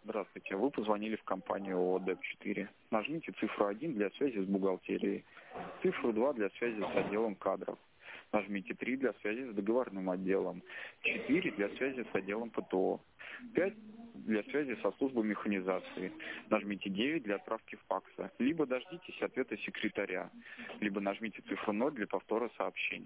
Здравствуйте, вы позвонили в компанию ООО ДЭП-4. Нажмите цифру 1 для связи с бухгалтерией, цифру 2 для связи с отделом кадров. Нажмите 3 для связи с договорным отделом, 4 для связи с отделом ПТО, 5 для связи со службой механизации. Нажмите 9 для отправки факса, либо дождитесь ответа секретаря, либо нажмите цифру 0 для повтора сообщения.